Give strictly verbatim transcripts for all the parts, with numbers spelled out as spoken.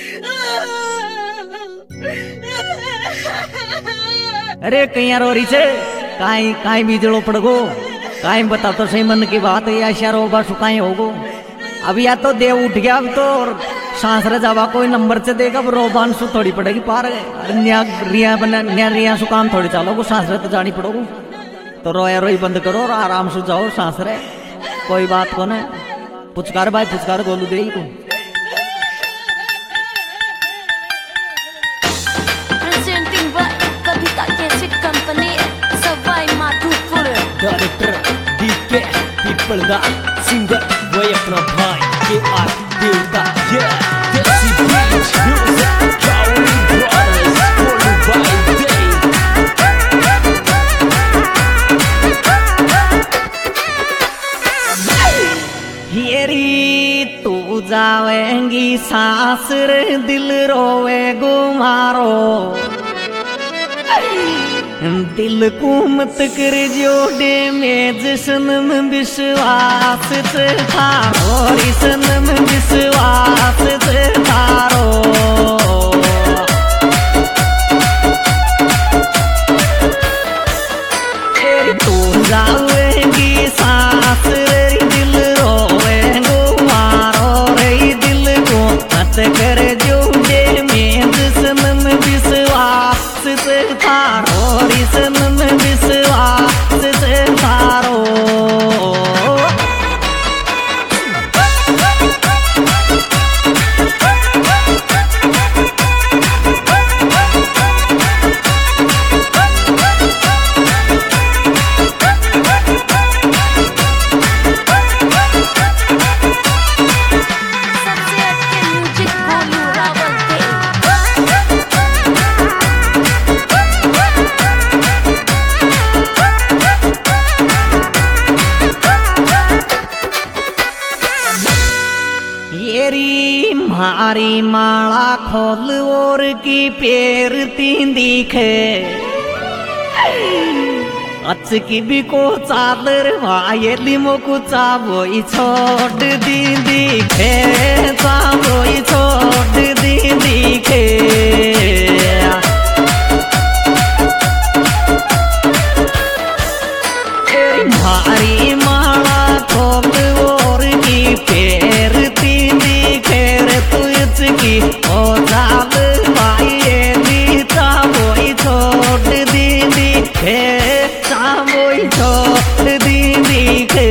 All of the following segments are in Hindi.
अरे कहीं रो रही छे काई काई बीजड़ो पड़गो काई बता तो सही मन की बात है या शरो बस काई होगो। अब या तो देव उठ गया अब तो और सांस रे जावा कोई नंबर से देगा रोबान सु थोड़ी पड़ेगी पार न्या रिया बना न्या रिया सु काम थोड़ी चालोगो सांस रे तो जानी पड़ोगो। तो रोया रोई बंद करो और आराम से जाओ सांस रे कोई बात को ना पुचकार भाई पुचकार गोलू दे को डायरेक्टर डीके पीपल दा सिंगर वो अपना भाई के आर देवता ये देसी बीच म्यूजिक काउंटी ब्रदर्स फॉलो बाय डे येरी तू जावेंगी सांस रे दिल रोवे गुमारो दिल को मत कर जोड़े में जिसम विश्वास था और इसम विश्वास थारो तू जावेगी सांस रे दिल रोवे गो मारो रे दिल को मत कर जोड़े में जिसम विश्वास थारो और इसम विश्वास थारो मारी माला खोल और की पेर तीन दिखे अच्छ की भी को चादर वाये लिमो को चाबोई छोड़ दी दिखे चाबोई छोड़ दी दिखे मारी माला खोल और की पेर तीन दिखे की ओ जाब भाई दी चाबोई छोड़ दी दिखे चाबोई छोड़ दी दिखे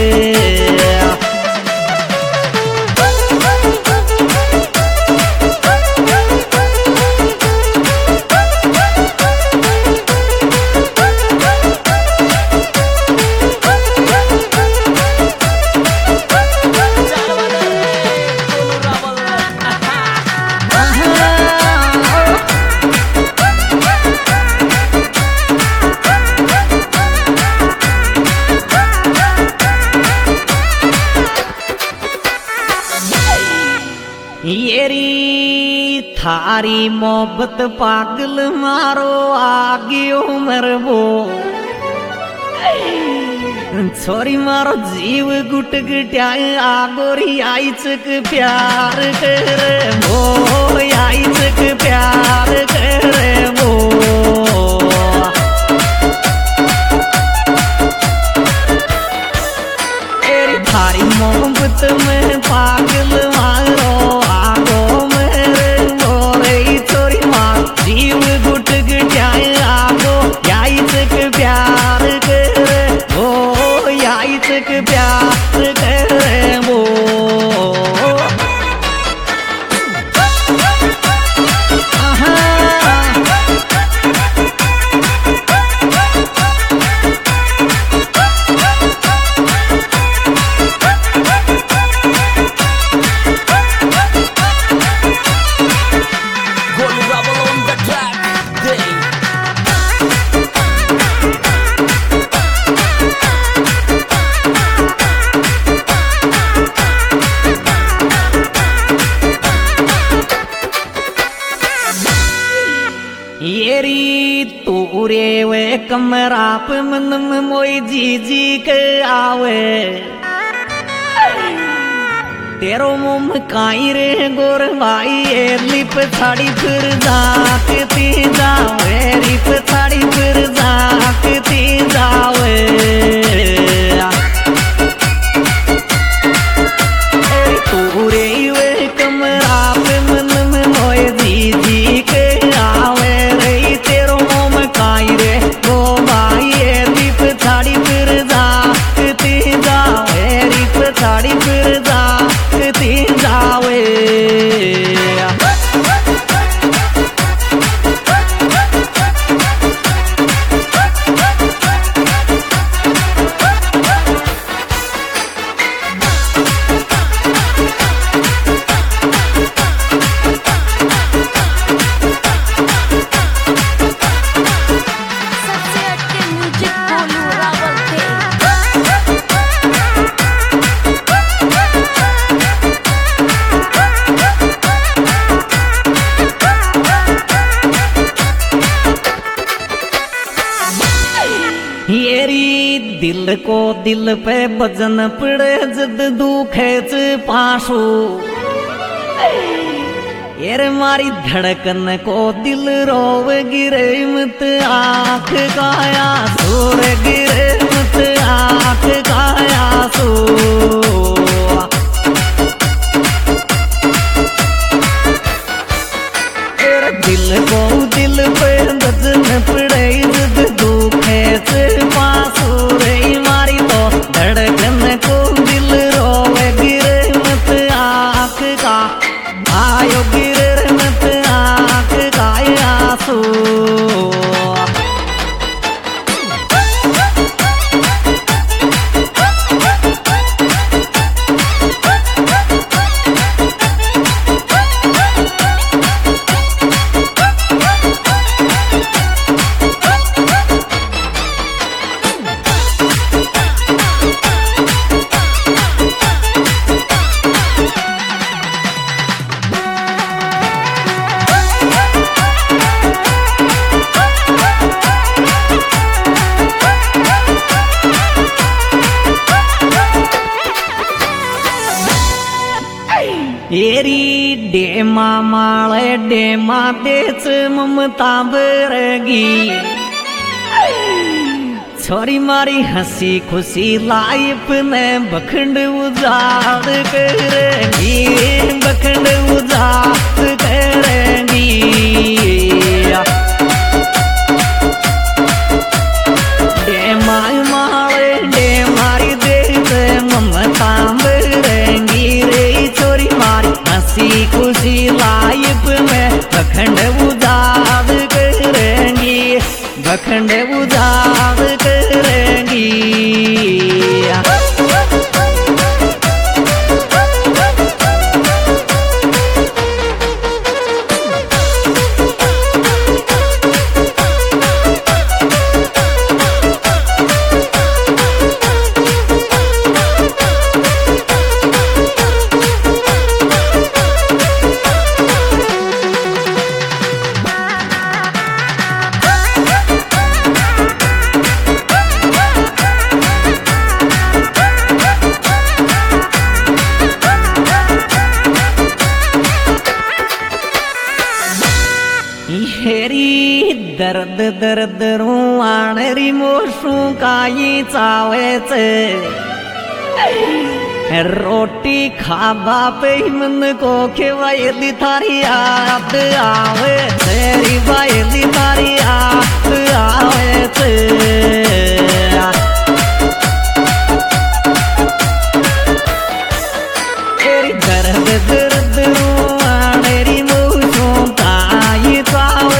येरी थारी मोहब्बत पागल मारो आगे उमर वो छोरी मारो जीव गुट गुटिया आगोरी आई चक प्यार करे वो आई चक प्यार करे वो थारी मोहब्बत में पागल मारो आगो मेरे मोरे छोरी मार जीव गुट गुटिया आगो याई तक प्यार करे वो याई तक प्यार करे वो तूरे वे कमरा पे मन मोई जी जी के आवे तेरो मुंह काई रे गोर भाई ए लिप छाड़ी फिर जाकती जावे रिप छाड़ी फिर जाकती जावे पूरे वे कमरा पे मन में मोए जी जी के आवे रे तेरो मुंह काई रे गो भाई ए लिप छाड़ी फिर जाकती जावे रिप छाड़ी फिर जाकती जावे दिल को दिल पे बजन पड़े जद दुखे च पासू येरे मारी धड़कन को दिल रोव गिरे मत आँख गाया सूर गिरे मत आँख गाया सू दिल को दिल पे बजन पड़े जद दुखे च पासू मारी तो धड़कन को दिल रोवे गिरे मत आँख का आयो गिरे मत आँख का आंसू एरी डेमा माळे डेमा देच ममता बरगी छोरी मारी हंसी खुशी लाइफ ने बखंड उजाड़ करेगी बखंड उजाड़ करेगी डेमा माळे डेमारी देच ममता बरगी रे छोरी मारी हंसी खुशी लाइफ में बखंड उजाड़ करेंगी बखंड उजाड़ करेंगी दर्द दर्द रुआणरी मोशू काई चावेच रोटी खाबा पे मन को खेवायली थारी याद आवे तेरी वायली थारी याद आवे तेरी दर्द दर्द रुआणरी मोशू काई चावे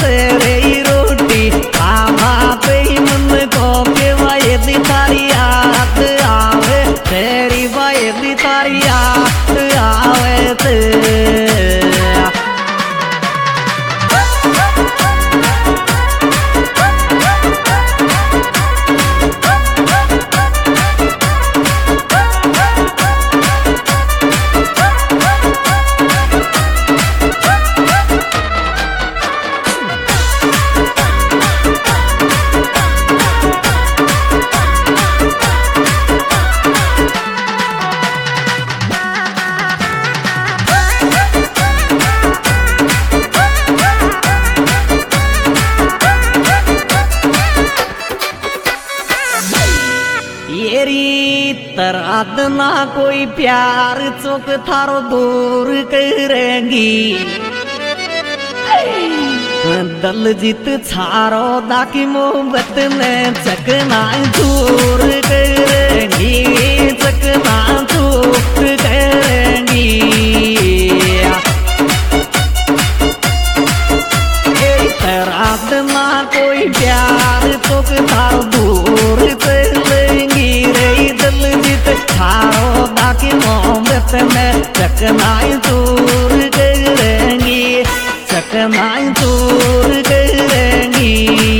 तारी याद आवे तेरी वायली तारी याद आवे ते याद ना कोई प्यार चौक थारो दूर करेंगी दल जीत छारो दाकी मोहब्बत ने चकना दूर करेंगी चकना दूर करेंगी रात ना कोई प्यार चौक थारो दूर चलेंगी रे दल जीत छारो दाकी मोहब्बत में चकना दूर करेंगी चकना दूर करेंगी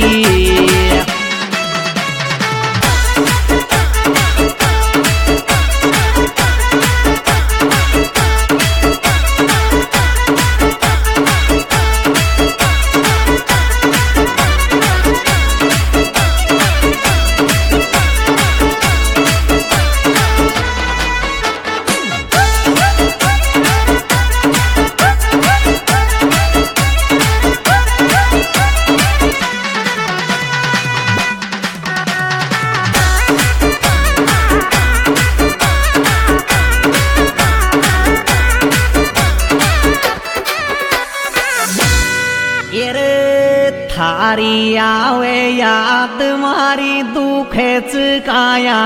थारी आवे याद मारी दुखे चकाया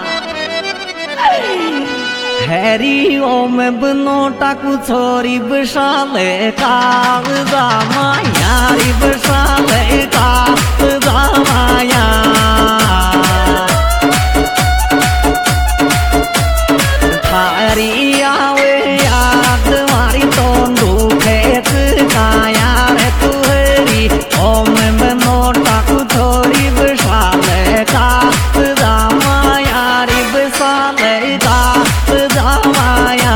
हैरी ओम बनो टाकू छोरी बसाले कागजा मायारी बसाले कागजा माया थारी आवे याद मारी तो दुखे चकाया रे तू ओम बनो टाकू छोरी बसाले कागजा मायारी बसाले कागजा माया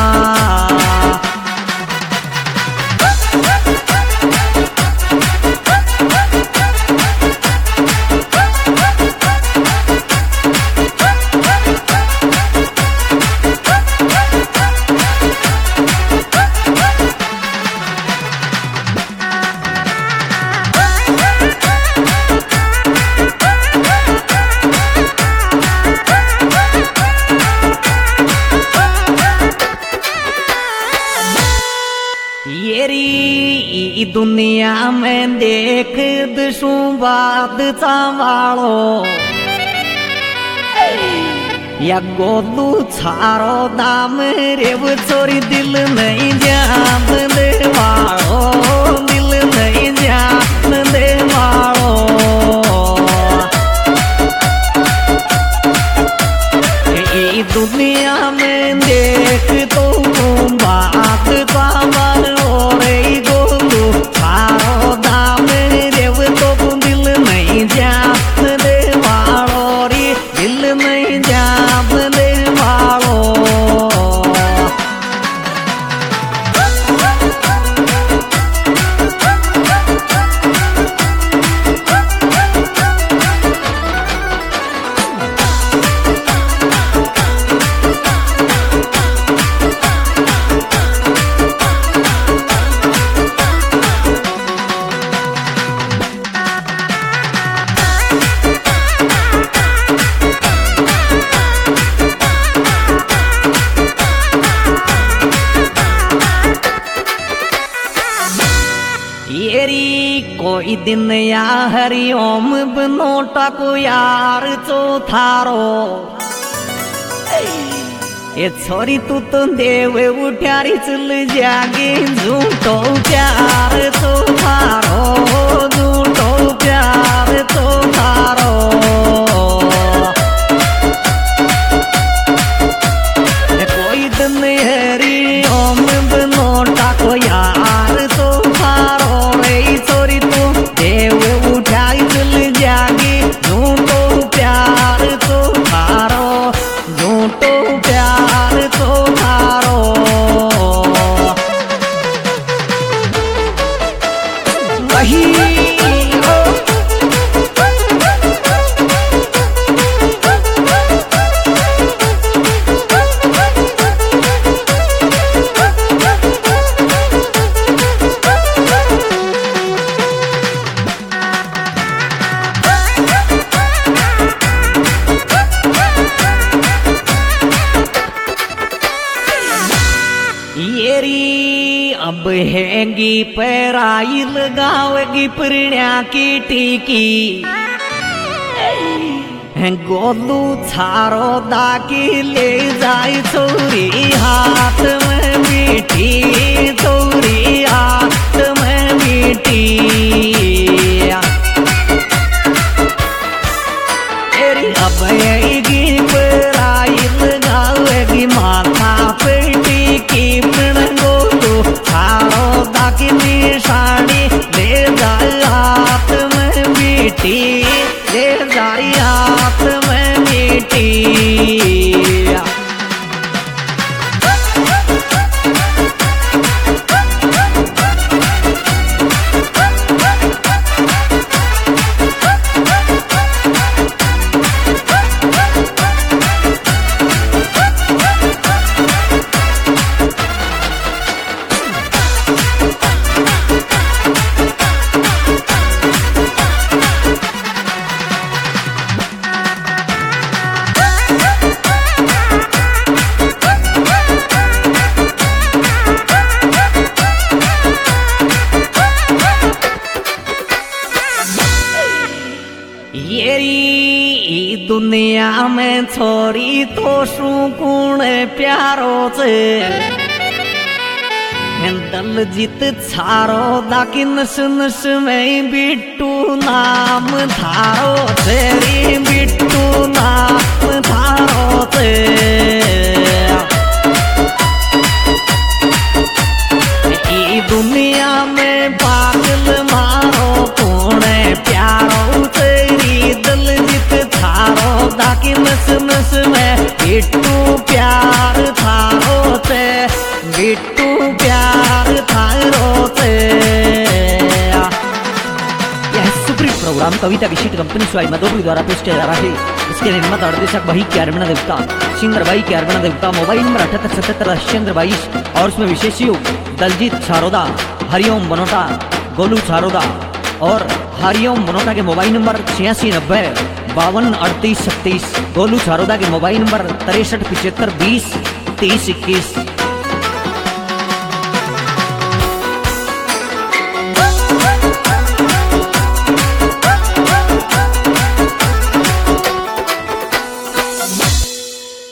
येरी दुनिया में देख दसू बाद चावालो या गोलू छारो दाम रेव चोरी दिल नहीं जान दे वालो दिल नहीं जान दे वालो ये दुनिया में देख तो बात चावालो कोई दिन या हरि ओम बनो टाको यार चो थारो ये छोरी तू तो देव उठारी चल जागे झूठो प्यार तो थारो झूठो प्यार तो थारो कोई दिन हरि ओम बनो टाको यार तो थारो रे छोरी तू देव उठाई चल जागे झूठो प्यार तो थारो झूठो प्यार तो थारो वही अब हैगी पैराई लगावेगी प्रणा की टीकी गोलू छारो दाकी ले जाए छोरी हाथ में मीठी छोरी हाथ में मीठी तेरी अब आएगी पराई लगावेगी माथा पे टीकी गोलू छारो दाकी निशानी ले जाए हाथ में मीठी ले जाए हाथ में मीठी येरी दुनिया में छोरी तो सुकून प्यारो से दल जीत छारो दाकी नस नस में बिट्टू नाम थारो तेरी बिट्टू नाम थारो से दुनिया में पागल मारो कौन प्यारो तेरी दिल जीत थारो दाकी नस नस में बिट्टू प्यार थारो से बिट्टू प्यार थारो से यह सुप्रीम प्रोग्राम कविता विशिष्ट कंपनी स्वाई मधोपुरी द्वारा पेश किया जा रहा है। इसके निर्माता निर्देशक भाई के अरविंद देवता सिंगर भाई के अरविंद देवता मोबाइल नंबर अठहत्तर सतहत्तर चंद्र बाईस और उसमें विशेष योग दलजीत छारोदा हरिओम बनोटा गोलू छारोदा और हरिओम बनोटा के मोबाइल नंबर छियासी नब्बे बावन अड़तीस छत्तीस गोलू छारोदा के मोबाइल नंबर तिरसठ पिछहत्तर बीस तीस इक्कीस।